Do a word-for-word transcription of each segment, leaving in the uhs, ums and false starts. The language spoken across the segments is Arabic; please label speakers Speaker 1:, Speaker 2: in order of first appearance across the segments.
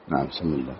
Speaker 1: نعم. بسم الله.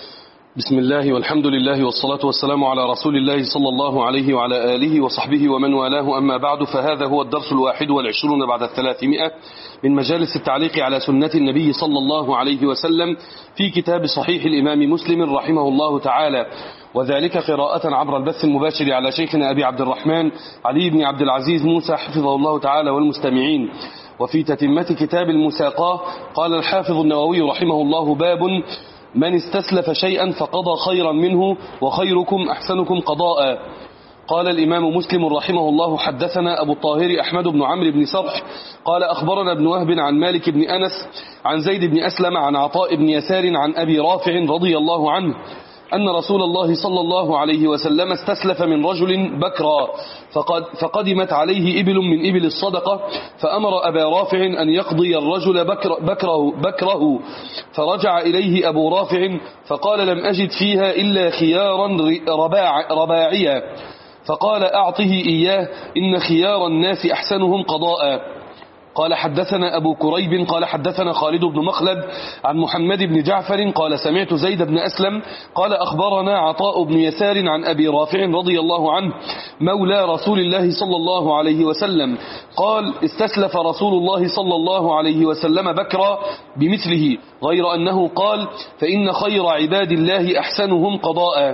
Speaker 2: بسم الله والحمد لله والصلاة والسلام على رسول الله صلى الله عليه وعلى آله وصحبه ومن والاه، أما بعد، فهذا هو الدرس الواحد والعشرون بعد الثلاثمائة من مجالس التعليق على سنة النبي صلى الله عليه وسلم في كتاب صحيح الإمام مسلم رحمه الله تعالى، وذلك قراءة عبر البث المباشر على شيخنا أبي عبد الرحمن علي بن عبد العزيز موسى حفظه الله تعالى والمستمعين. وفي تتمة كتاب المساقاة قال الحافظ النووي رحمه الله: باب من استسلف شيئا فقضى خيرا منه وخيركم أحسنكم قضاء. قال الإمام مسلم رحمه الله: حدثنا أبو الطاهر أحمد بن عمرو بن سرح قال أخبرنا ابن وهب عن مالك بن أنس عن زيد بن أسلم عن عطاء بن يسار عن أبي رافع رضي الله عنه أن رسول الله صلى الله عليه وسلم استسلف من رجل بكرا فقد فقدمت عليه إبل من إبل الصدقة، فأمر أبا رافع أن يقضي الرجل بكر بكره, بكره فرجع إليه أبو رافع فقال: لم أجد فيها إلا خيارا رباع رباعيا، فقال: أعطه إياه إن خيار الناس أحسنهم قضاء. قال حدثنا أبو كريب قال حدثنا خالد بن مخلد عن محمد بن جعفر قال سمعت زيد بن أسلم قال أخبرنا عطاء بن يسار عن أبي رافع رضي الله عنه مولى رسول الله صلى الله عليه وسلم قال: استسلف رسول الله صلى الله عليه وسلم بكرا بمثله، غير أنه قال: فإن خير عباد الله أحسنهم قضاء.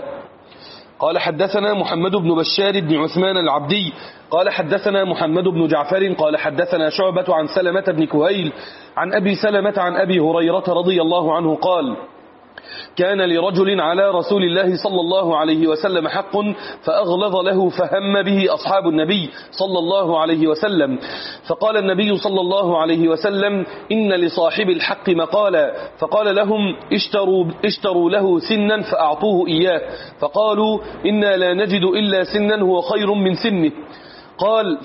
Speaker 2: قال حدثنا محمد بن بشار بن عثمان العبدي قال حدثنا محمد بن جعفر قال حدثنا شعبة عن سلمة بن كهيل عن أبي سلمة عن أبي هريرة رضي الله عنه قال: كان لرجل على رسول الله صلى الله عليه وسلم حق فأغلظ له فهم به أصحاب النبي صلى الله عليه وسلم، فقال النبي صلى الله عليه وسلم: إن لصاحب الحق مقالا، فقال لهم: اشتروا, اشتروا له سنا فأعطوه إياه، فقالوا: إنا لا نجد إلا سنا هو خير من سنه. قال: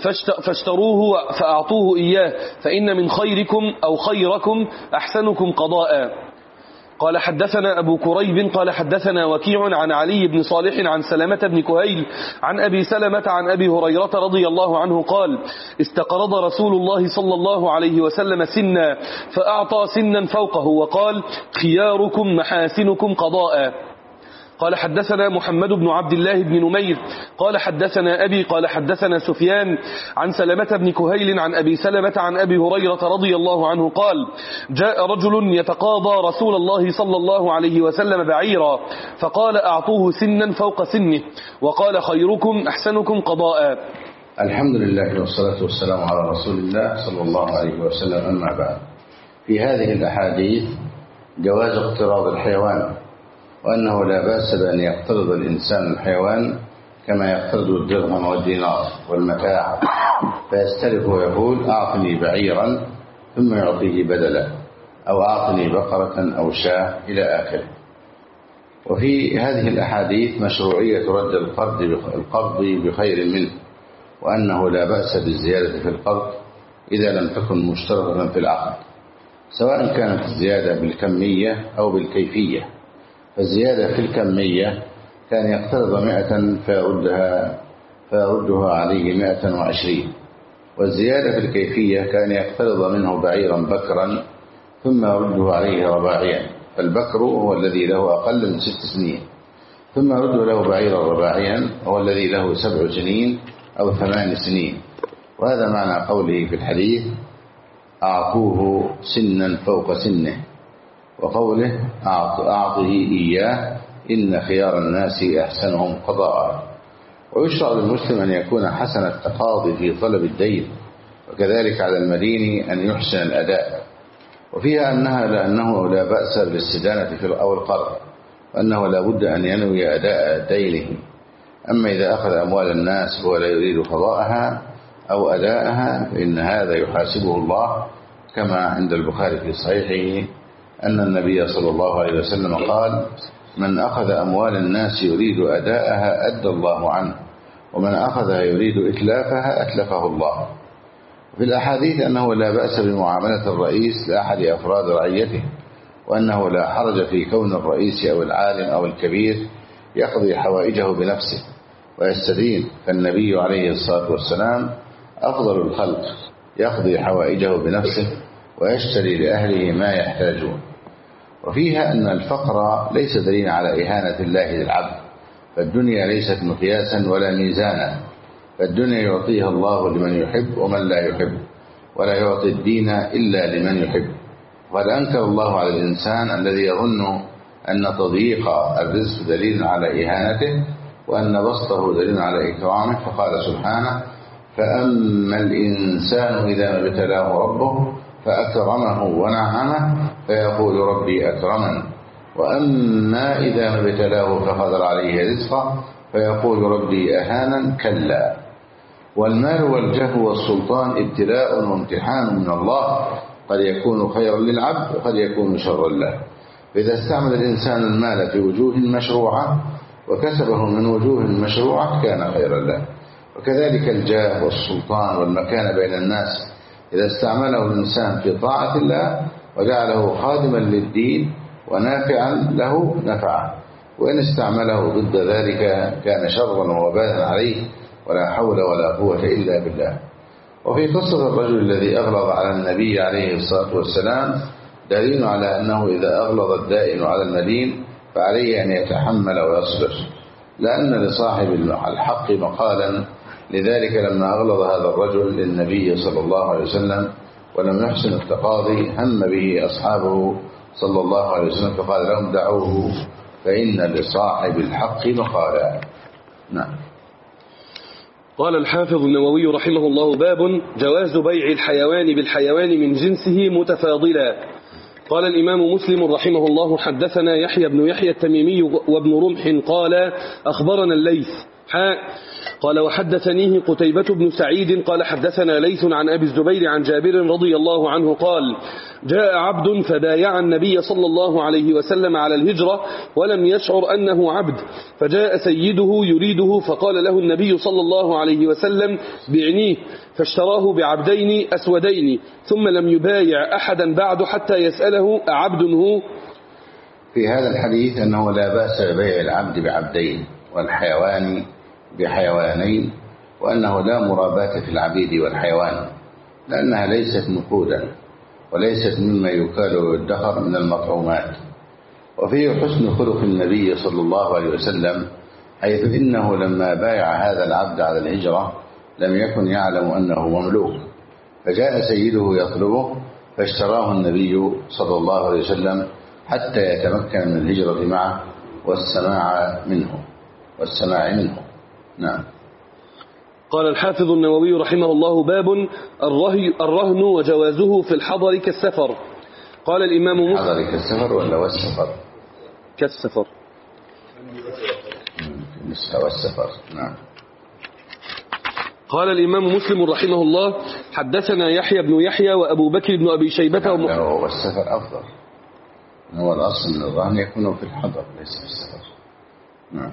Speaker 2: فاشتروه فأعطوه إياه، فإن من خيركم أو خيركم أحسنكم قضاء. قال حدثنا أبو كريب قال حدثنا وكيع عن علي بن صالح عن سلمة بن كهيل عن أبي سلمة عن أبي هريرة رضي الله عنه قال: استقرض رسول الله صلى الله عليه وسلم سنا فأعطى سنا فوقه وقال: خياركم محاسنكم قضاء. قال حدثنا محمد بن عبد الله بن نمير قال حدثنا أبي قال حدثنا سفيان عن سلمة بن كهيل عن أبي سلمة عن أبي هريرة رضي الله عنه قال: جاء رجل يتقاضى رسول الله صلى الله عليه وسلم بعيرا، فقال: أعطوه سنا فوق سنه، وقال: خيركم أحسنكم قضاء.
Speaker 1: الحمد لله والصلاة والسلام على رسول الله صلى الله عليه وسلم، أما بعد. في هذه الأحاديث جواز اقتراض الحيوان، وأنه لا بأس بأن يقترض الإنسان الحيوان كما يقترض الدرهم والدينار والمتاع، فيستلف ويقول: أعطني بعيرا، ثم يعطيه بدلا، أو أعطني بقرة أو شاة إلى آخره. وفي هذه الأحاديث مشروعية رد القرض القرض بخير منه، وأنه لا بأس بالزيادة في القرض إذا لم تكن مشترطة في العقد، سواء كانت الزيادة بالكمية أو بالكيفية. فالزيادة في الكمية كان يقترض مئة فيردها, فيردها عليه مئة وعشرين، والزيادة في الكيفية كان يقترض منه بعيرا بكرا ثم يرده عليه رباعيا، فالبكر هو الذي له أقل من ست سنين، ثم يرد له بعيرا رباعيا هو الذي له سبع سنين أو ثمان سنين. وهذا معنى قوله في الحديث: أعطوه سنا فوق سنه، وقوله: أعطه إياه إن خيار الناس أحسنهم قضاء. ويشرع للمسلم أن يكون حسن التقاضي في طلب الدين، وكذلك على المدين أن يحسن الأداء. وفيها أنها لأنه لا بأس بالاستدانة في أو القرض، وأنه لا بد أن ينوي أداء دينه. أما إذا أخذ أموال الناس ولا يريد قضاءها أو أداءها فإن هذا يحاسبه الله، كما عند البخاري في صحيحه أن النبي صلى الله عليه وسلم قال: من أخذ أموال الناس يريد أداءها أدى الله عنه، ومن أخذها يريد إتلافها أتلفه الله. في الأحاديث أنه لا بأس بمعاملة الرئيس لأحد أفراد رعيته، وأنه لا حرج في كون الرئيس أو العالم أو الكبير يقضي حوائجه بنفسه ويستدين، فالنبي عليه الصلاة والسلام أفضل الخلق يقضي حوائجه بنفسه ويشتري لأهله ما يحتاجون. وفيها أن الفقر ليس دليلا على إهانة الله للعبد، فالدنيا ليست مقياسا ولا ميزانا، فالدنيا يعطيها الله لمن يحب ومن لا يحب، ولا يعطي الدين إلا لمن يحب. وقد أنكر الله على الإنسان الذي يظن أن تضييق الرزق دليل على إهانته، وأن بسطه دليل على إكرامه، فقال سبحانه: فأما الإنسان إذا ما ابتلاه ربه فأكرمه ونعمه فيقول ربي أكرمن، وأما إذا ما ابتلاه فقدر عليه رزقه فيقول ربي أهانن. كلا. والمال والجاه والسلطان ابتلاء وامتحان من الله، قد يكون خيرا للعبد وقد يكون شرا له، فإذا استعمل الإنسان المال في وجوه مشروعة وكسبه من وجوه مشروعة كان خيرا له. وكذلك الجاه والسلطان والمكان بين الناس إذا استعمله الإنسان في طاعة الله وجعله خادما للدين ونافعا له نفعه، وإن استعمله ضد ذلك كان شرا ووبالا عليه، ولا حول ولا قوة إلا بالله. وفي قصة الرجل الذي أغلظ على النبي عليه الصلاة والسلام دليل على أنه إذا أغلظ الدائن على المدين فعليه أن يتحمل ويصبر، لأن لصاحب الحق مقالا. لذلك لما أغلظ هذا الرجل للنبي صلى الله عليه وسلم ولم يحسن التقاضي هم به أصحابه صلى الله عليه وسلم، فقال لهم: دعوه فإن لصاحب الحق مقالا. نعم.
Speaker 2: قال الحافظ النووي رحمه الله: باب جواز بيع الحيوان بالحيوان من جنسه متفاضلا. قال الإمام مسلم رحمه الله: حدثنا يحيى بن يحيى التميمي وابن رمح قال أخبرنا الليث حاء قال وحدثنيه قتيبة بن سعيد قال حدثنا ليث عن أبي الزبير عن جابر رضي الله عنه قال: جاء عبد فبايع النبي صلى الله عليه وسلم على الهجرة ولم يشعر أنه عبد، فجاء سيده يريده فقال له النبي صلى الله عليه وسلم: بعنيه، فاشتراه بعبدين أسودين، ثم لم يبايع أحدا بعد حتى يسأله: أعبد هو؟
Speaker 1: في هذا الحديث أنه لا بأس ببيع العبد بعبدين والحيوان بحيوانين، وأنه لا مراباة في العبيد والحيوان، لأنها ليست نقودا وليست مما يكال ويدخر من المطعومات. وفيه حسن خلق النبي صلى الله عليه وسلم، حيث إنه لما بايع هذا العبد على الهجرة لم يكن يعلم أنه مملوك، فجاء سيده يطلبه فاشتراه النبي صلى الله عليه وسلم حتى يتمكن من الهجرة معه والسماع منه والسماع منه. نعم.
Speaker 2: قال الحافظ النووي رحمه الله: باب الرهن وجوازه في الحضر كالسفر. قال الإمام مسلم:
Speaker 1: الحضر كالسفر ولا والسفر؟
Speaker 2: كالسفر.
Speaker 1: والسفر. نعم.
Speaker 2: قال الإمام مسلم رحمه الله: حدثنا يحيى بن يحيى وأبو بكر بن أبي شيبة وم...
Speaker 1: والسفر أفضل، هو الأصل من الرهن يكون في الحضر ليس في السفر. نعم.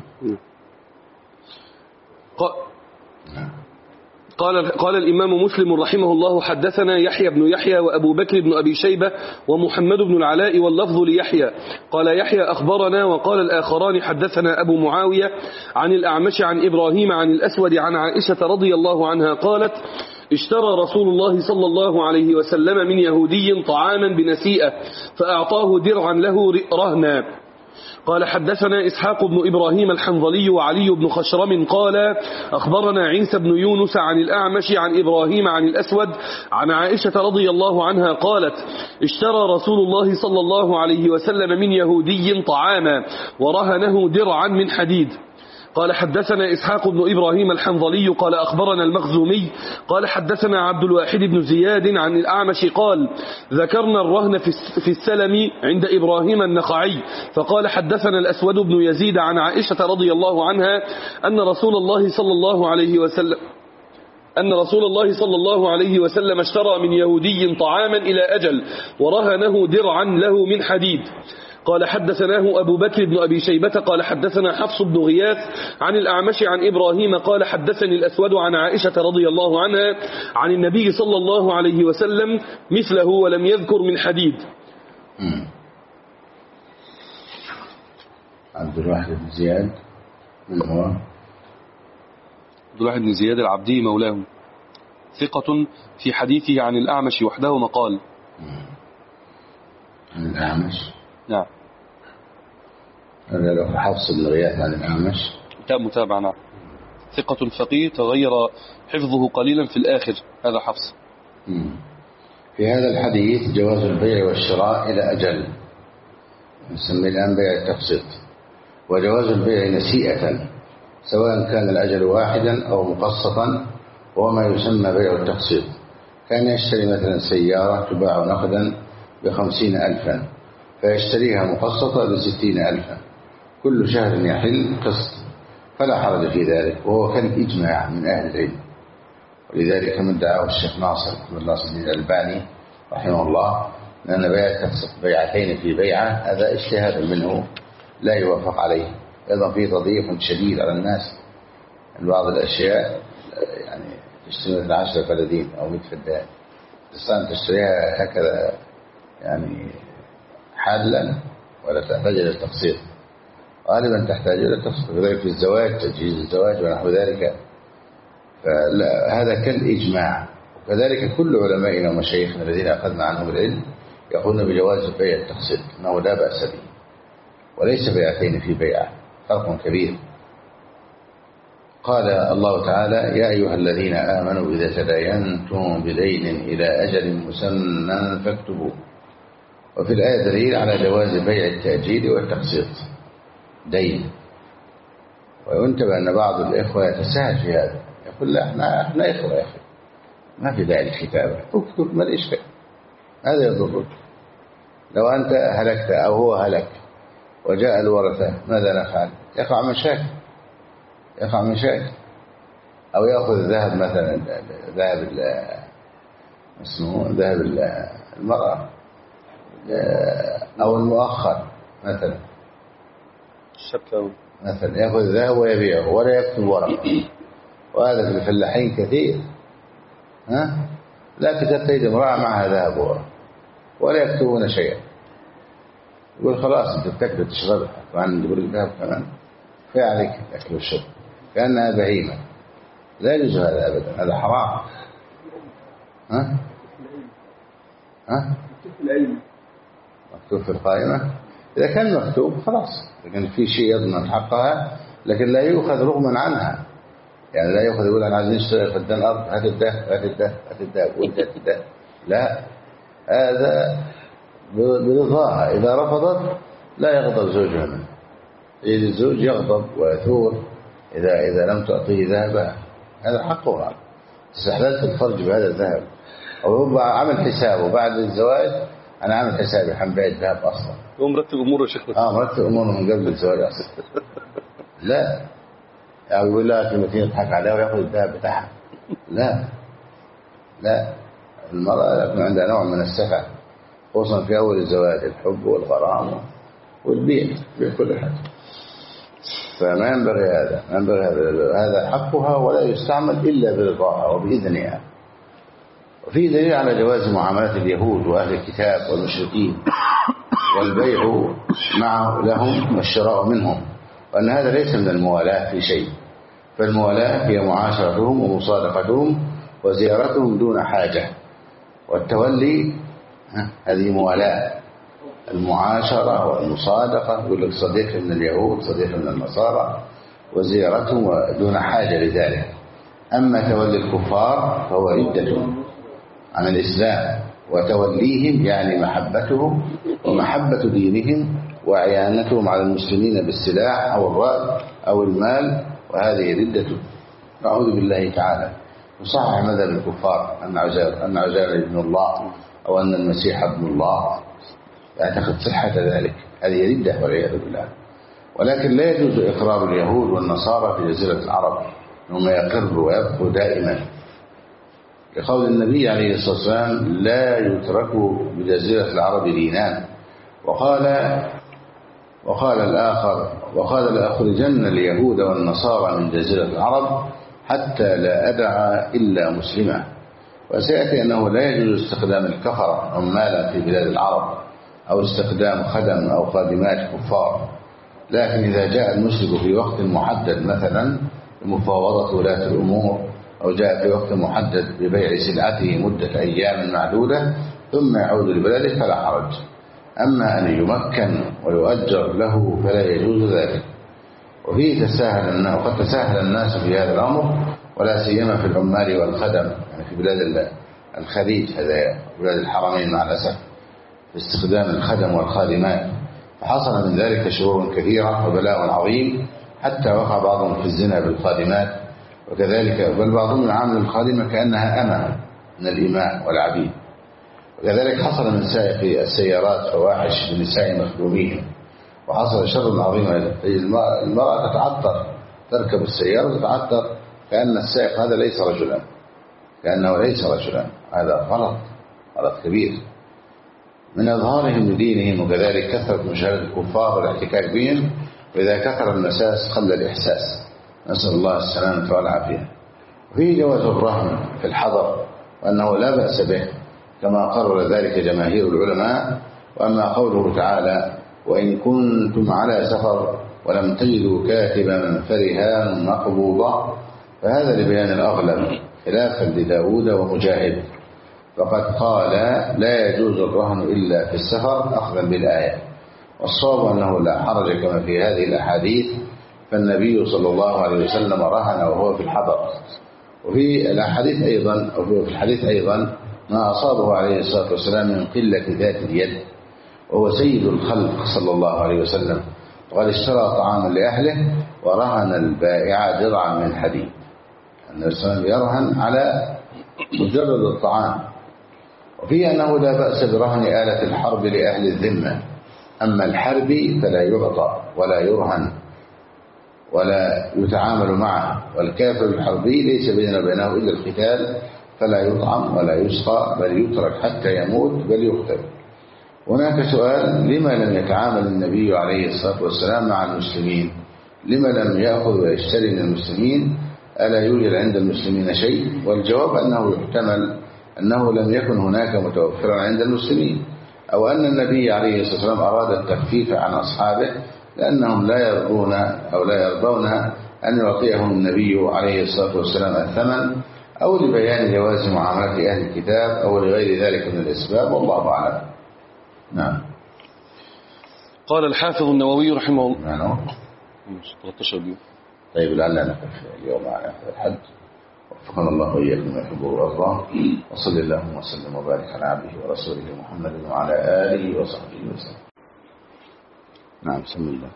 Speaker 2: قال قال الإمام مسلم رحمه الله: حدثنا يحيى بن يحيى وأبو بكر بن أبي شيبة ومحمد بن العلاء واللفظ ليحيى. قال يحيى: أخبرنا. وقال الآخران: حدثنا أبو معاوية عن الأعمش عن إبراهيم عن الأسود عن عائشة رضي الله عنها قالت: اشترى رسول الله صلى الله عليه وسلم من يهودي طعاما بنسيئة فأعطاه درعا له رهنا. قال حدثنا إسحاق بن إبراهيم الحنظلي وعلي بن خشرم قال أخبرنا عيسى بن يونس عن الأعمش عن إبراهيم عن الأسود عن عائشة رضي الله عنها قالت: اشترى رسول الله صلى الله عليه وسلم من يهودي طعاما ورهنه درعا من حديد. قال حدثنا إسحاق بن إبراهيم الحنظلي قال أخبرنا المخزومي قال حدثنا عبد الواحد بن زياد عن الأعمش قال: ذكرنا الرهن في السلم عند إبراهيم النخعي، فقال حدثنا الأسود بن يزيد عن عائشة رضي الله عنها أن رسول الله صلى الله عليه وسلم أن رسول الله صلى الله عليه وسلم اشترى من يهودي طعاما إلى أجل ورهنه درعا له من حديد. قال حدثناه أبو بكر بن أبي شيبة قال حدثنا حفص بن غياث عن الأعمش عن إبراهيم قال حدثني الأسود عن عائشة رضي الله عنها عن النبي صلى الله عليه وسلم مثله ولم يذكر من حديد.
Speaker 1: عبد الواحد بن زياد من هو؟
Speaker 2: عبد الواحد بن زياد العبدي مولاه، ثقة في حديثه عن الأعمش وحده مقال.
Speaker 1: عن الأعمش
Speaker 2: نعم.
Speaker 1: هذا لو حفص بن غياث عن الأعمش.
Speaker 2: كتاب متابع. نعم. ثقة فقيه تغير حفظه قليلا في الآخر. هذا حفص.
Speaker 1: مم. في هذا الحديث جواز البيع والشراء إلى أجل، نسميه الآن بيع التقسيط، وجواز البيع نسيئة سواء كان الأجل واحدا أو مقسطا، وهو ما يسمى بيع التقسيط. كان يشتري مثلا سيارة تباع نقدا بخمسين ألفا فيشتريها مقسطة بستين ألفا، كل شهر يحل قسط، فلا حرج في ذلك، وهو كان إجماع من أهل العلم. ولذلك من دعاه الشيخ ناصر بن ناصر الدين الألباني رحمه الله لأن بيع التقسيط بيعتين في بيعة هذا اجتهاد منه لا يوافق عليه. أيضا فيه تضييق شديد على الناس، بعض الأشياء يعني تشتري مثل عشرة فدادين أو مئة فدان تستطيع تشتريها هكذا يعني حالا، ولا تحتاج إلى التقسيط، غالبا تحتاج إلى التقسيط. وذلك في الزواج، تجهيز الزواج ونحو ذلك، فهذا كالإجماع. وكذلك كل علمائنا ومشايخنا الذين أخذنا عنهم العلم يقولون بجواز بيع التقسيط، أنه لا بأس به، وليس بيعتين في بيعة، فرق كبير. قال الله تعالى: يا أيها الذين آمنوا إذا تداينتم بدين إلى أجل مسمى فاكتبوه. وفي الآية دليل على جواز بيع التأجيل والتقسيط دين. وينتبه أن بعض الإخوة يتساهل في هذا، يقول لا احنا احنا إخوة يا أخي، ما في داعي الكتابة، اكتب ما الإشكال، هذا يضرك. لو أنت هلكت أو هو هلك وجاء الورثة ماذا نفعل؟ يقع مشاكل يقع مشاكل أو يأخذ الذهب مثلا، ذهب اسمه ذهب المرأة أو المؤخر مثلا،
Speaker 2: الشبكة
Speaker 1: مثلا يأخذ الذهب ويبيعه ولا يكتب ورقة، وهذا في الفلاحين كثير. ها لا تجد امرأة معها ذهب ورقة ولا يكتبون شيئا، يقول خلاص أنت بتاكل تشربها، وعن يقول الذهب كمان في عليك الأكل والشرب كأنها بهيمة، لا يجوز هذا أبدا، هذا حرام. ها ها مكتوب في القائمة، إذا كان مكتوب خلاص، لكن في شيء يضمن حقها، لكن لا يؤخذ رغما عنها، يعني لا يؤخذ يقول أنا عايزين نشتري فدان أرض، هات الدهب هات الدهب هات الدهب وأنت هات الدهب، لا، هذا برضاها. إذا رفضت لا يغضب زوجها منه، إذا الزوج يغضب ويثور إذا إذا لم تعطيه ذهبا، هذا حقها. استحللت الفرج بهذا الذهب، أو هو عمل حسابه بعد الزواج، أنا عامل حسابي حنبيع الذهب أصلا،
Speaker 2: هو مرتب أموره يا شيخنا.
Speaker 1: آه مرتب أموره من قبل الزواج أصلا. لا يعني يقول لها كلمتين يضحك عليها ويأخذ الذهب بتاعها، لا لا، المرأة يكون عندها نوع من السفة، خصوصا في أول الزواج، الحب والغرام والبيع بكل حاجة، فما ينبغي هذا، ما ينبغي هذا هذا حقها، ولا يستعمل إلا برضاها وبإذنها. وفي دليل على جواز معاملات اليهود وأهل الكتاب والمشركين والبيع معه لهم والشراء منهم، وأن هذا ليس من الموالاة في شيء، فالموالاة هي معاشرتهم ومصادقتهم وزيارتهم دون حاجة، والتولي هذه موالاة، المعاشرة والمصادقة، يقول لك صديق من اليهود صديق من النصارى، وزيارتهم دون حاجة لذلك. أما تولي الكفار فهو ردة عن الإسلام، وتوليهم يعني محبتهم ومحبة دينهم وعيانتهم على المسلمين بالسلاح أو الرأي أو المال، وهذه ردة نعوذ بالله تعالى. وصحح مذهب الكفار أن عزير أن عزير ابن الله أو أن المسيح ابن الله، يعتقد صحة ذلك، هذه ردة والعياذ بالله. ولكن لا يجوز إقرار اليهود والنصارى في جزيرة العرب، هم يقروا ويبقوا دائما، لقول النبي عليه الصلاة والسلام: لا يتركوا بجزيرة العرب دينان. وقال وقال الآخر: وقال لأخرجن اليهود والنصارى من جزيرة العرب حتى لا أدع إلا مسلما. وسيأتي أنه لا يجوز استخدام الكفرة عمالا في بلاد العرب، أو استخدام خدم أو خادمات كفار، لكن إذا جاء المشرك في وقت محدد مثلا لمفاوضة ولاة الأمور، أو جاء في وقت محدد ببيع سلعته مدة أيام معدودة ثم يعود لبلده فلا حرج. أما أن يمكن ويؤجر له فلا يجوز ذلك. وفيه تساهل وقد تساهل الناس في هذا الأمر، ولا سيما في العمال والخدم، يعني في بلاد الخليج، هذا بلاد الحرمين مع الأسف، في استخدام الخدم والخادمات، فحصل من ذلك شرور كثيرة وبلاء عظيم، حتى وقع بعضهم في الزنا بالخادمات، وكذلك بل بعضهم يعامل الخادمة كأنها أمة من الإماء والعبيد. وكذلك حصل من سائق السيارات فواحش بنساء مخدومين، وحصل شر عظيم. المرأة تتعطر، تركب السيارة وتتعطر كأن السائق هذا ليس رجلا، كأنه ليس رجلا. هذا غلط، غلط كبير. من أظهارهم لدينهم، وكذلك كثرة مشاهدة الكفار والاحتكاك بهم، وإذا كثر المساس قل الإحساس، نسأل الله السلامة والعافية. وفيه جواز الرهن في الحضر، وأنه لا بأس به كما قرر ذلك جماهير العلماء. وأما قوله تعالى: وإن كنتم على سفر ولم تجدوا كاتبا فرهان مقبوضة، فهذا لبيان الأغلب خلافا لداود ومجاهد، فقد قال: لا يجوز الرهن إلا في السفر أخذا بالآية. والصواب أنه لا حرج كما في هذه الأحاديث، فالنبي صلى الله عليه وسلم رهن وهو في الحضر. وفي الأحاديث أيضا أو في الحديث أيضا ما أصابه عليه الصلاة والسلام من قلة ذات اليد، وهو سيد الخلق صلى الله عليه وسلم، وقد اشترى طعاما لأهله ورهن البائع درعا من حديد. النبي صلى الله عليه وسلم يرهن على مجرد الطعام. وفيه أنه لا بأس برهن آلة الحرب لأهل الذمة، أما الحربي فلا يعطى ولا يرهن ولا يتعامل معه، والكافر الحربي ليس بيننا وبينه إلا القتال، فلا يطعم ولا يسقى، بل يترك حتى يموت بل يقتل. هناك سؤال: لما لم يتعامل النبي عليه الصلاة والسلام مع المسلمين؟ لما لم يأخذ ويشتري من المسلمين؟ ألا يوجد عند المسلمين شيء؟ والجواب أنه يحتمل أنه لم يكن هناك متوفرا عند المسلمين، أو أن النبي عليه الصلاة والسلام أراد التخفيف عن أصحابه لأنهم لا يرضون أو لا يرضون أن يعطيهم النبي عليه الصلاة والسلام الثمن، أو لبيان جواز معاملة أهل الكتاب، أو لغير ذلك من الأسباب، والله أعلم. نعم.
Speaker 2: قال الحافظ النووي رحمه الله.
Speaker 1: نعم.
Speaker 2: ثلاثة عشر.
Speaker 1: طيب لعلنا نقف اليوم على هذا الحد، وفقنا الله وإياكم ما يحب ويرضى، وصلى اللهم وسلم وبارك على عبده ورسوله محمد وعلى آله وصحبه وسلم. نعم. بسم الله.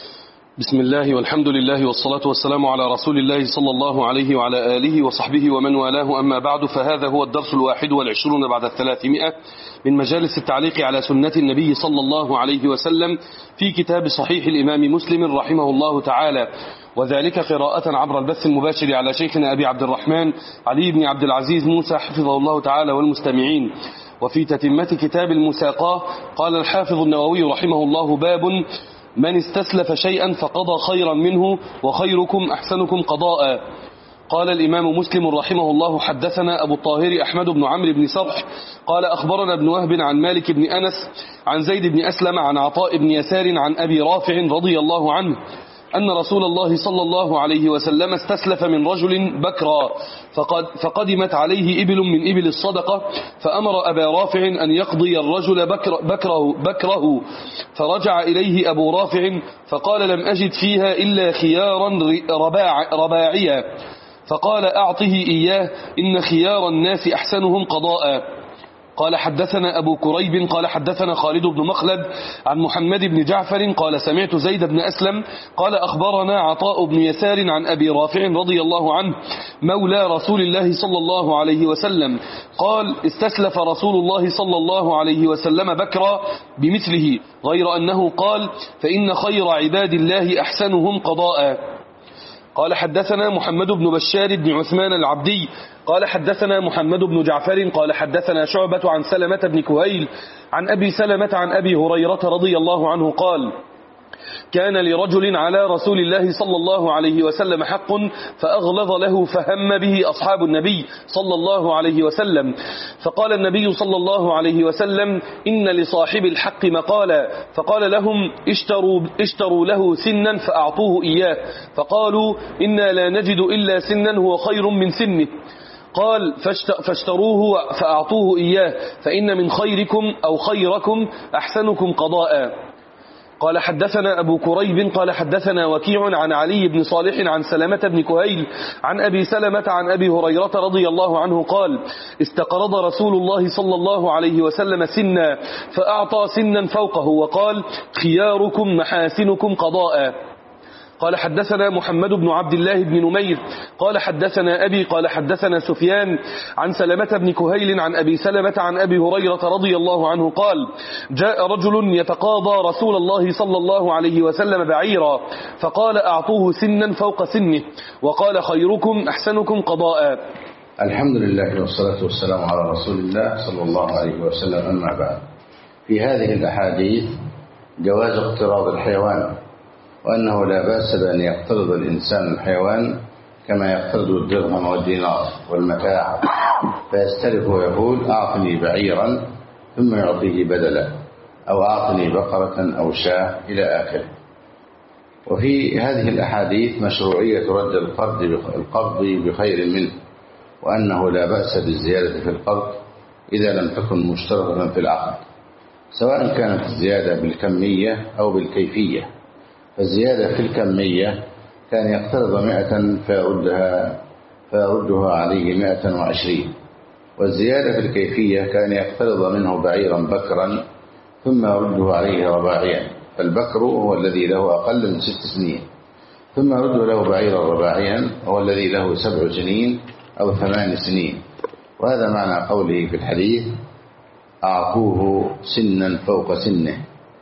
Speaker 2: بسم الله والحمد لله والصلاة والسلام على رسول الله صلى الله عليه وعلى آله وصحبه ومن والاه، أما بعد، فهذا هو الدرس الواحد والعشرون بعد الثلاثمائة من مجالس التعليق على سنة النبي صلى الله عليه وسلم في كتاب صحيح الإمام مسلم رحمه الله تعالى، وذلك قراءة عبر البث المباشر على شيخنا أبي عبد الرحمن علي بن عبد العزيز موسى حفظه الله تعالى والمستمعين. وفي تتمة كتاب المساقاة قال الحافظ النووي رحمه الله: باب من استسلف شيئا فقضى خيرا منه وخيركم أحسنكم قضاء. قال الإمام مسلم رحمه الله: حدثنا أبو الطاهر أحمد بن عمرو بن صرح قال أخبرنا ابن وهب عن مالك بن أنس عن زيد بن أسلم عن عطاء بن يسار عن أبي رافع رضي الله عنه أن رسول الله صلى الله عليه وسلم استسلف من رجل بكرا، فقد فقدمت عليه إبل من إبل الصدقة، فأمر أبا رافع أن يقضي الرجل بكر بكره, بكره فرجع إليه أبو رافع فقال: لم أجد فيها إلا خيارا رباع رباعيا، فقال: أعطه إياه، إن خيار الناس أحسنهم قضاء. قال حدثنا أبو كريب قال حدثنا خالد بن مخلد عن محمد بن جعفر قال سمعت زيد بن أسلم قال أخبرنا عطاء بن يسار عن أبي رافع رضي الله عنه مولى رسول الله صلى الله عليه وسلم قال: استسلف رسول الله صلى الله عليه وسلم بكرا بمثله، غير أنه قال: فإن خير عباد الله أحسنهم قضاء. قال حدثنا محمد بن بشار بن عثمان العبدي قال حدثنا محمد بن جعفر قال حدثنا شعبة عن سلمة بن كهيل عن أبي سلمة عن أبي هريرة رضي الله عنه قال: كان لرجل على رسول الله صلى الله عليه وسلم حق فأغلظ له فهم به أصحاب النبي صلى الله عليه وسلم، فقال النبي صلى الله عليه وسلم: إن لصاحب الحق مقالا، فقال لهم: اشتروا, اشتروا له سنا فأعطوه إياه، فقالوا: إنا لا نجد إلا سنا هو خير من سنه. قال فاشتروه فأعطوه إياه فإن من خيركم أو خيركم أحسنكم قضاء. قال حدثنا أبو كريب قال حدثنا وكيع عن علي بن صالح عن سلمة بن كهيل عن أبي سلمة عن أبي هريرة رضي الله عنه قال استقرض رسول الله صلى الله عليه وسلم سنا فأعطى سنا فوقه وقال خياركم محاسنكم قضاء. قال حدثنا محمد بن عبد الله بن نمير قال حدثنا أبي قال حدثنا سفيان عن سلمة بن كهيل عن أبي سلمة عن أبي هريرة رضي الله عنه قال جاء رجل يتقاضى رسول الله صلى الله عليه وسلم بعيرا فقال أعطوه سنا فوق سنه وقال خيركم أحسنكم قضاء.
Speaker 1: الحمد لله والصلاة والسلام على رسول الله صلى الله عليه وسلم. أما بعد، في هذه الأحاديث جواز اقتراض الحيوان، وأنه لا بأس بأن يقترض الإنسان الحيوان كما يقترض الدرهم والدينار والمتاع، فيستلف ويقول أعطني بعيرا ثم يعطيه بدلا، أو أعطني بقرة أو شاة إلى آخره. وفي هذه الأحاديث مشروعية رد القرض بخير منه، وأنه لا بأس بالزيادة في القرض إذا لم تكن مشترطة في العقد، سواء كانت الزيادة بالكمية أو بالكيفية. فالزيادة في الكمية كان يقترض مئة فيردها, فيردها عليه مئة وعشرين، والزيادة في الكيفية كان يقترض منه بعيرا بكرا ثم يرده عليه رباعيا، فالبكر هو الذي له أقل من ست سنين، ثم يرد له بعيرا رباعيا هو الذي له سبع سنين أو ثمان سنين. وهذا معنى قوله في الحديث أعطوه سنا فوق سنه،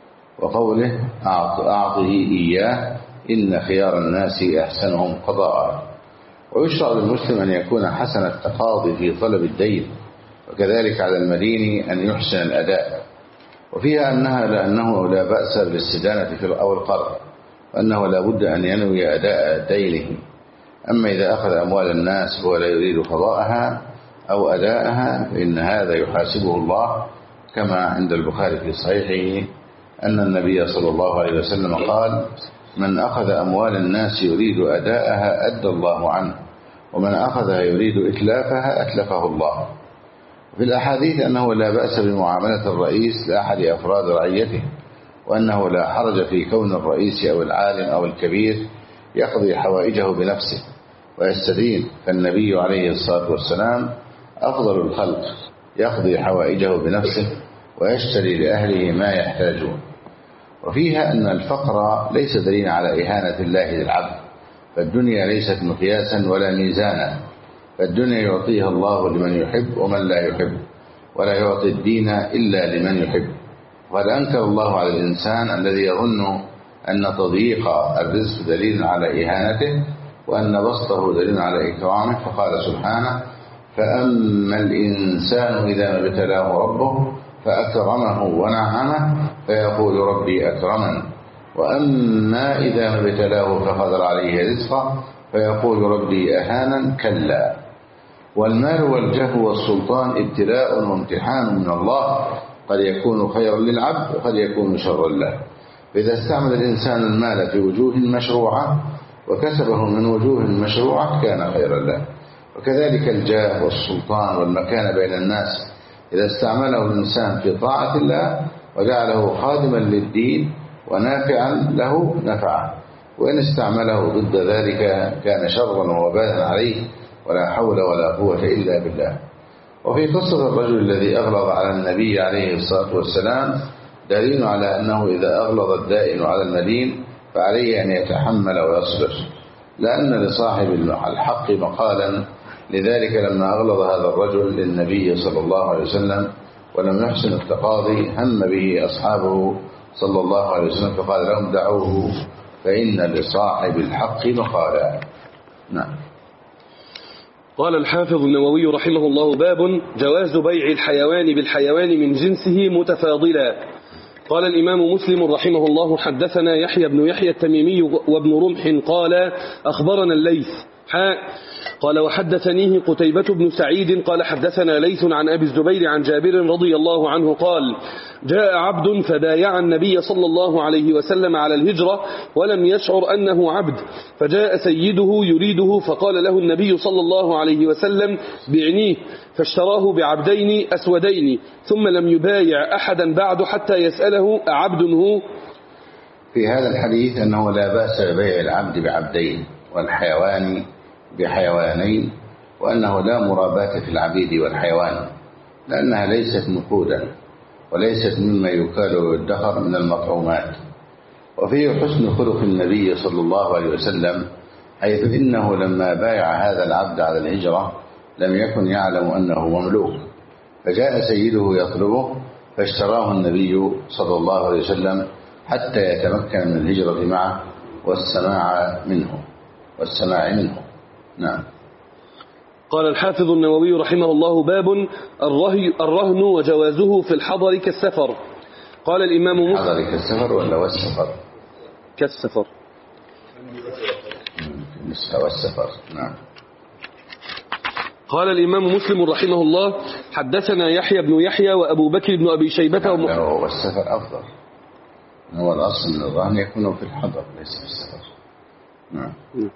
Speaker 1: وقوله أعطه إياه إن خيار الناس أحسنهم قضاء. ويشرع للمسلم أن يكون حسن التقاضي في طلب الدين، وكذلك على المدين أن يحسن الأداء. وفيها أنها لأنه لا بأس بالاستدانة في أو القرض، وأنه لا بد أن ينوي أداء دينه. أما إذا أخذ أموال الناس وهو لا يريد قضاءها أو أداءها فإن هذا يحاسبه الله، كما عند البخاري في صحيحه أن النبي صلى الله عليه وسلم قال من أخذ أموال الناس يريد أداءها أدى الله عنه، ومن أخذها يريد إتلافها أتلفه الله. في الأحاديث أنه لا بأس بمعاملة الرئيس لأحد أفراد رعيته، وأنه لا حرج في كون الرئيس أو العالم أو الكبير يقضي حوائجه بنفسه ويستدين، فالنبي عليه الصلاة والسلام أفضل الخلق يقضي حوائجه بنفسه ويشتري لأهله ما يحتاجون. وفيها أن الفقر ليس دليل على إهانة الله للعبد، فالدنيا ليست مقياسا ولا ميزانا، فالدنيا يعطيها الله لمن يحب ومن لا يحب، ولا يعطي الدين إلا لمن يحب. وقد أنكر الله على الإنسان الذي يظن أن تضييق الرزق دليل على إهانته، وأن بسطه دليل على إكرامه، فقال سبحانه فأما الإنسان إذا ما ابتلاه ربه فأكرمه ونعمه فيقول ربي أكرمن، وأما إذا ما ابتلاه فقدر عليه رزقه فيقول ربي أهانا، كلا. والمال والجاه والسلطان ابتلاء وامتحان من الله، قد يكون خيرا للعبد وقد يكون شرا له. فإذا استعمل الإنسان المال في وجوه مشروعة وكسبه من وجوه مشروعة كان خيرا له. وكذلك الجاه والسلطان والمكان بين الناس إذا استعمله الإنسان في طاعة الله وجعله خادما للدين ونافعا له نفعه، وإن استعمله ضد ذلك كان شرا ووبالا عليه، ولا حول ولا قوة إلا بالله. وفي قصة الرجل الذي أغلظ على النبي عليه الصلاة والسلام دليل على أنه إذا أغلظ الدائن على المدين فعليه أن يتحمل ويصبر، لأن لصاحب الحق مقالا. لذلك لما أغلظ هذا الرجل للنبي صلى الله عليه وسلم ولم يحسن التقاضي هم به أصحابه صلى الله عليه وسلم، فقال لهم دعوه فإن لصاحب الحق مقالا. نعم.
Speaker 2: قال الحافظ النووي رحمه الله: باب جواز بيع الحيوان بالحيوان من جنسه متفاضلا. قال الإمام مسلم رحمه الله: حدثنا يحيى بن يحيى التميمي وابن رمح قال أخبرنا الليث حاء قال وحدثنيه قتيبة بن سعيد قال حدثنا ليث عن أبي الزبير عن جابر رضي الله عنه قال جاء عبد فبايع النبي صلى الله عليه وسلم على الهجرة ولم يشعر أنه عبد، فجاء سيده يريده فقال له النبي صلى الله عليه وسلم بعنيه، فاشتراه بعبدين أسودين ثم لم يبايع أحدا بعد حتى يسأله أعبد هو.
Speaker 1: في هذا الحديث أنه لا بأس ببيع العبد بعبدين والحيوان بحيوانين، وأنه لا مراباة في العبيد والحيوان، لأنها ليست نقودا وليست مما يكال ويدخر من المطعومات. وفيه حسن خلق النبي صلى الله عليه وسلم، حيث إنه لما بايع هذا العبد على الهجرة لم يكن يعلم أنه مملوك، فجاء سيده يطلبه فاشتراه النبي صلى الله عليه وسلم حتى يتمكن من الهجرة معه والسماع منه والسماع منه. نعم.
Speaker 2: قال الحافظ النووي رحمه الله: باب الرهن وجوازه في الحضر كالسفر. قال الإمام مسلم
Speaker 1: الحضر كالسفر ولا والسفر؟
Speaker 2: كالسفر
Speaker 1: والسفر. نعم.
Speaker 2: قال الإمام مسلم رحمه الله: حدثنا يحيى بن يحيى وأبو بكر بن أبي شيبة وم...
Speaker 1: والسفر أفضل، هو الأصل من الرهن يكون في الحضر ليس في السفر. نعم.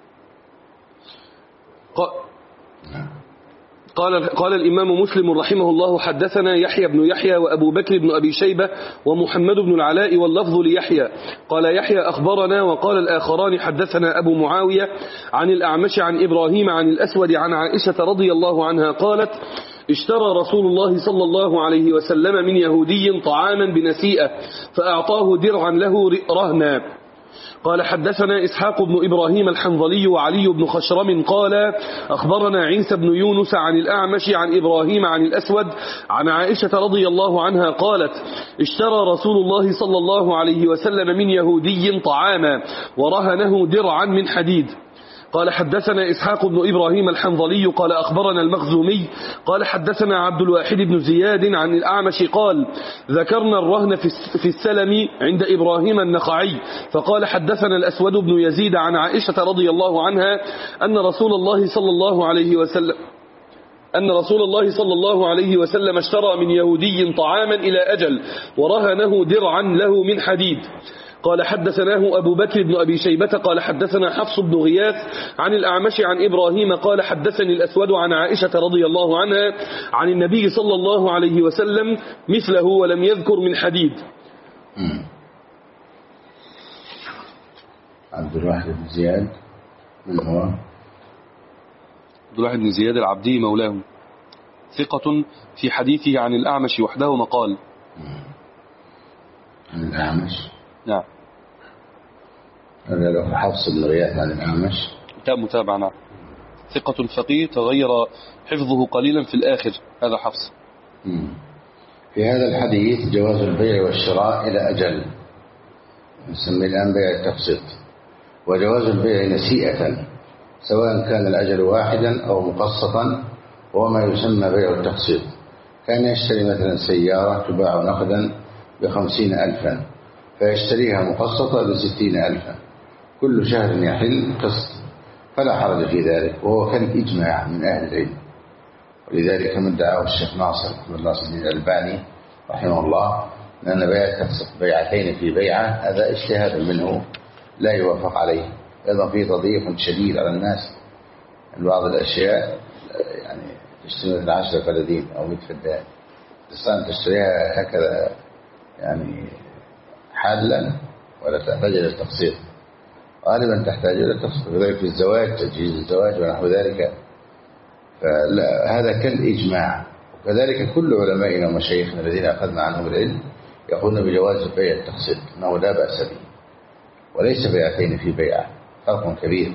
Speaker 2: قال قال الإمام مسلم رحمه الله: حدثنا يحيى بن يحيى وأبو بكر بن أبي شيبة ومحمد بن العلاء واللفظ ليحيى. قال يحيى: أخبرنا. وقال الآخران: حدثنا أبو معاوية عن الأعمش عن إبراهيم عن الأسود عن عائشة رضي الله عنها قالت: اشترى رسول الله صلى الله عليه وسلم من يهودي طعاما بنسيئة فأعطاه درعا له رهنا. قال حدثنا إسحاق بن إبراهيم الحنظلي وعلي بن خشرم قال أخبرنا عيسى بن يونس عن الأعمش عن إبراهيم عن الأسود عن عائشة رضي الله عنها قالت: اشترى رسول الله صلى الله عليه وسلم من يهودي طعاما ورهنه درعا من حديد. قال حدثنا إسحاق بن إبراهيم الحنظلي قال أخبرنا المخزومي قال حدثنا عبد الواحد بن زياد عن الأعمش قال: ذكرنا الرهن في السلم عند إبراهيم النخعي. فقال حدثنا الأسود بن يزيد عن عائشة رضي الله عنها أن رسول الله صلى الله عليه وسلم أن رسول الله صلى الله عليه وسلم اشترى من يهودي طعاما إلى أجل ورهنه درعا له من حديد. قال حدثناه أبو بكر بن أبي شيبة قال حدثنا حفص بن غياث عن الأعمش عن إبراهيم قال حدثني الأسود عن عائشة رضي الله عنها عن النبي صلى الله عليه وسلم مثله ولم يذكر من حديد.
Speaker 1: عبد الواحد بن زياد من هو؟
Speaker 2: عبد الواحد بن زياد العبدي مولاه، ثقة في حديثه عن الأعمش وحده مقال.
Speaker 1: عن الأعمش؟
Speaker 2: نعم.
Speaker 1: هذا لو حفص بن غياث عن الأعمش
Speaker 2: متابعة. نعم. ثقة فقيه تغير حفظه قليلا في الآخر. هذا حفص.
Speaker 1: مم. في هذا الحديث جواز البيع والشراء إلى أجل، نسميه الآن بيع التقسيط، وجواز البيع نسيئة سواء كان الأجل واحدا أو مقسطا، وهو ما يسمى بيع التقسيط. كان يشتري مثلا سيارة تباع نقدا بخمسين ألفا فيشتريها مقسطة بستين ألفا، كل شهر يحل قسط، فلا حرج في ذلك، وهو كان إجماع من أهل العلم. ولذلك من دعاه الشيخ ناصر بن ناصر الدين الألباني رحمه الله لأن بيع التقسيط بيعتين في بيعة هذا اجتهاد منه لا يوافق عليه. أيضا في تضييق شديد على الناس، بعض الأشياء يعني تشتري مثل عشرة فدادين أو مئة فدان تستطيع تشتريها هكذا يعني حالا ولا تحتاج إلى التقسيط، غالبا تحتاج إلى التقسيط، وذلك في الزواج تجهيز الزواج ونحو ذلك. فهذا كالإجماع. وكذلك كل علمائنا ومشايخنا الذين أخذنا عنهم العلم يقولون بجواز بيع التقسيط أنه لا بأس به، وليس بيعتين في بيعة، فرق كبير.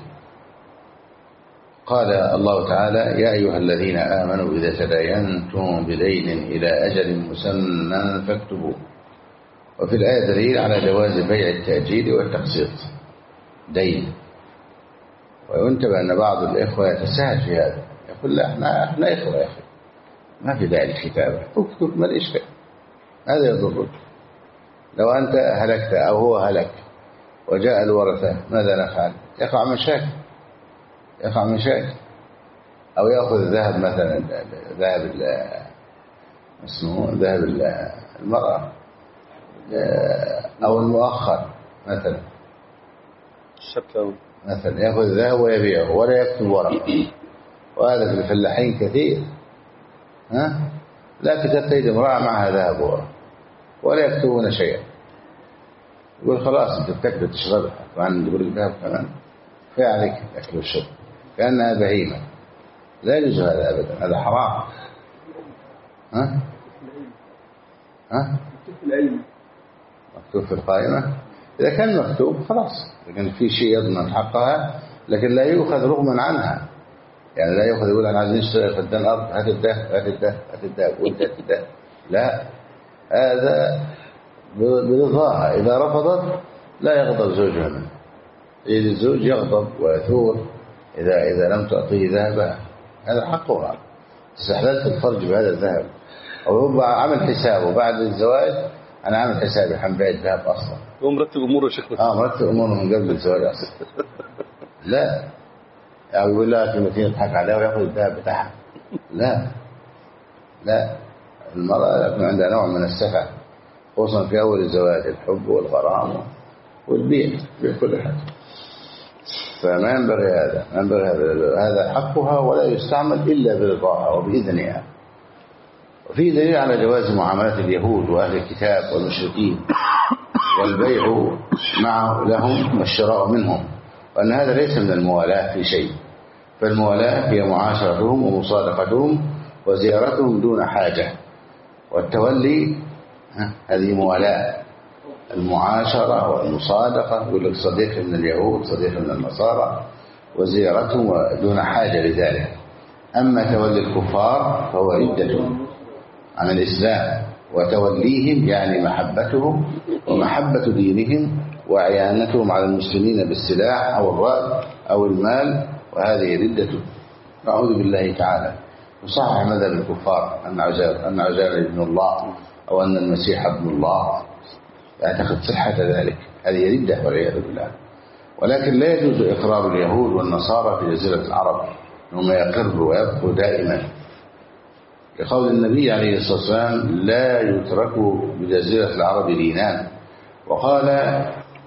Speaker 1: قال الله تعالى: يا أيها الذين آمنوا إذا تداينتم بدين إلى أجل مسمى فاكتبوه. وفي الآية دليل على جواز بيع التأجيل والتقسيط دين. وينتبه أن بعض الإخوة يتساهل في هذا، يقول لا احنا احنا إخوة يا أخي ما في داعي الكتابة، اكتب ما الإشكال، هذا يضرك. لو أنت هلكت أو هو هلك وجاء الورثة ماذا نفعل؟ يقع مشاكل. يقع مشاكل. أو يأخذ الذهب مثلا، ذهب اسمه ذهب المرأة أو المؤخر مثلا،
Speaker 2: الشبكة
Speaker 1: مثلا يأخذ الذهب ويبيعه ولا يكتب ورقة، وهذا في الفلاحين كثير. ها لا تجد امرأة معها ذهب ورقة ولا يكتبون شيئا، يقول خلاص أنت بتكتب تشربها، وعن يقول الذهب كمان في عليك الأكل والشرب كأنها بهيمة. لا يجوز هذا أبدا، هذا حرام. ها ها مكتوب في القائمة. إذا كان مكتوب خلاص، لكن في شيء يضمن حقها، لكن لا يؤخذ رغما عنها. يعني لا يؤخذ يقول أنا عايزين نشتري فدان أرض، هات الدهب هات الدهب هات الدهب وأنت هات الدهب. لا، هذا برضاها. إذا رفضت لا يغضب زوجها منه. إذا الزوج يغضب ويثور إذا إذا لم تعطيه ذهبا، هذا حقها. استحللت الفرج بهذا الذهب. أو هو عمل حسابه بعد الزواج، أنا عامل حسابي حنبيع الذهب أصلا،
Speaker 2: هو مرتب أموره يا شيخنا.
Speaker 1: آه مرتب أموره من قبل الزواج أصلا. لا، أو يقول لها كلمتين يضحك عليها ويأخذ الذهب بتاعها. لا لا، المرأة يكون عندها نوع من السفة، خصوصا في أول الزواج، الحب والغرام والبيع بكل حاجة. فما ينبغي هذا، ما ينبغي هذا هذا حقها، ولا يستعمل إلا برضاها وبإذنها. وفي دليل على جواز معاملة اليهود وأهل الكتاب والمشركين والبيع معه لهم والشراء منهم، وأن هذا ليس من الموالاة في شيء. فالموالاة هي معاشرتهم ومصادقتهم وزيارتهم دون حاجة، والتولي هذه موالاة. المعاشرة والمصادقة، يقول لك صديق من اليهود صديق من النصارى، وزيارتهم دون حاجة لذلك. أما تولي الكفار فهو ردة عن الإسلام، وتوليهم يعني محبتهم ومحبة دينهم وعيانتهم على المسلمين بالسلاح أو الرأي أو المال، وهذه ردة. نعوذ بالله تعالى. وصحح مذهب الكفار أن عزير أن عزير ابن الله أو أن المسيح ابن الله، يعتقد صحة ذلك، هذه ردة والعياذ بالله. ولكن لا يجوز إقرار اليهود والنصارى في جزيرة العرب، هم يقروا ويبقوا دائما، لقول النبي عليه الصلاة والسلام لا يترك بجزيرة العرب دينان. وقال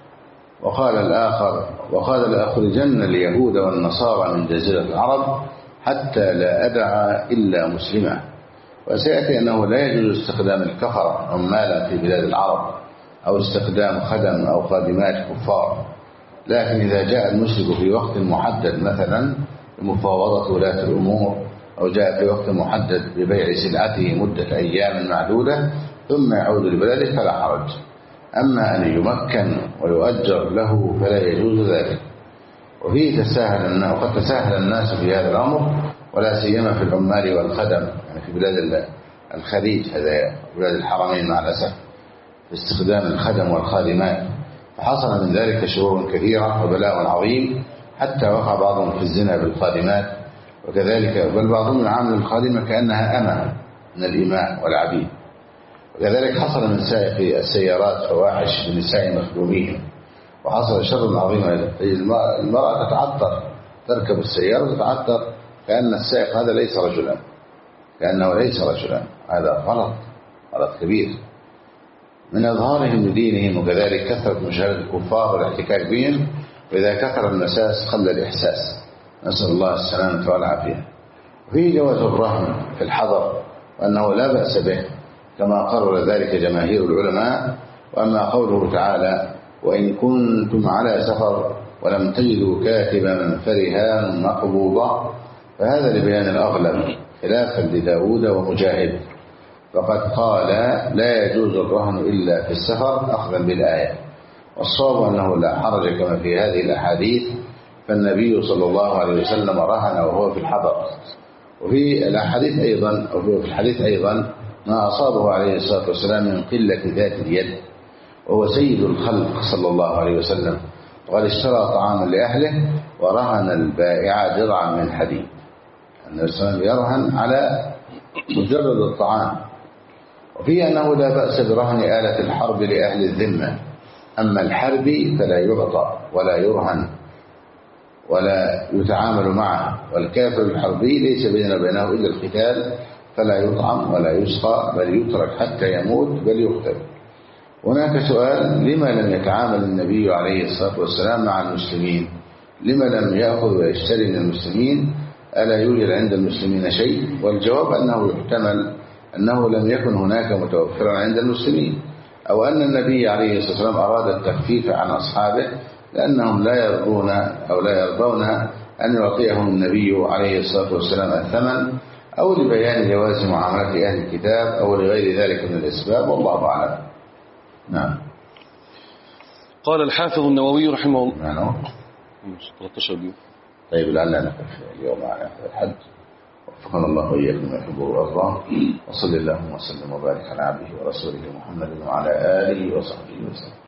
Speaker 1: وقال الآخر وقال لأخرجن اليهود والنصارى من جزيرة العرب حتى لا أدع إلا مسلما. وسيأتي أنه لا يجوز استخدام الكفرة عمالا في بلاد العرب، أو استخدام خدم أو خادمات كفار. لكن إذا جاء المشرك في وقت محدد مثلا لمفاوضة ولاة الأمور، أو جاء في وقت محدد ببيع سلعته مدة أيام معدودة ثم يعود لبلده فلا حرج. أما أن يمكن ويؤجر له فلا يجوز ذلك. وفيه تساهل وقد تساهل الناس في هذا الأمر، ولا سيما في العمال والخدم، يعني في بلاد الخليج، هذا بلاد الحرمين مع الأسف، في استخدام الخدم والخادمات، فحصل من ذلك شرور كثيرة وبلاء عظيم، حتى وقع بعضهم في الزنا بالخادمات. وكذلك بل بعضهم يعامل الخادمة كأنها أمة من الإماء والعبيد. وكذلك حصل من سائق السيارات فواحش بنساء مخدومين، وحصل شر عظيم. المرأة تتعطر، تركب السيارة وتتعطر كأن السائق هذا ليس رجلا، كأنه ليس رجلا. هذا غلط، غلط كبير. من أظهارهم لدينهم، وكذلك كثرة مشاهدة الكفار والاحتكاك بهم، وإذا كثر المساس قل الإحساس، نسأل الله السلامة والعافية. وفيه جواز الرهن في الحضر، وأنه لا بأس به كما قرر ذلك جماهير العلماء. وأما قوله تعالى وإن كنتم على سفر ولم تجدوا كاتبا فرهان مقبوضة، فهذا لبيان الأغلب خلافا لداود ومجاهد، فقد قال لا يجوز الرهن إلا في السفر أخذا بالآية. والصواب أنه لا حرج كما في هذه الأحاديث، فالنبي صلى الله عليه وسلم رهن وهو في الحضر. وفي الأحاديث أيضا أو في الحديث أيضا ما أصابه عليه الصلاة والسلام من قلة ذات اليد، وهو سيد الخلق صلى الله عليه وسلم، وقد اشترى طعاما لأهله ورهن البائع درعا من حديد. النبي صلى الله عليه وسلم يرهن على مجرد الطعام. وفي أنه لا بأس برهن آلة الحرب لأهل الذمة، أما الحرب فلا يعطى ولا يرهن. ولا يتعامل معه، والكافر الحربي ليس بيننا وبينه إلا القتال، فلا يطعم ولا يسقى بل يترك حتى يموت بل يقتل. هناك سؤال: لما لم يتعامل النبي عليه الصلاة والسلام مع المسلمين؟ لما لم يأخذ ويشتري من المسلمين؟ ألا يوجد عند المسلمين شيء؟ والجواب أنه يحتمل أنه لم يكن هناك متوفرا عند المسلمين، أو أن النبي عليه الصلاة والسلام أراد التخفيف عن أصحابه لأنهم لا يرضون أو لا يرضون أن يعطيهم النبي عليه الصلاة والسلام الثمن، أو لبيان جواز معاملة أهل الكتاب، أو لغير ذلك من الأسباب، والله أعلم. نعم.
Speaker 2: قال الحافظ النووي رحمه الله.
Speaker 1: نعم.
Speaker 2: ثلاثة عشر اليوم.
Speaker 1: طيب لعلنا نقف اليوم على الحد. وفقنا الله وإياكم ما يحبه ويرضاه، وصلى اللهم وسلم وبارك على عبده ورسوله محمد وعلى آله وصحبه وسلم.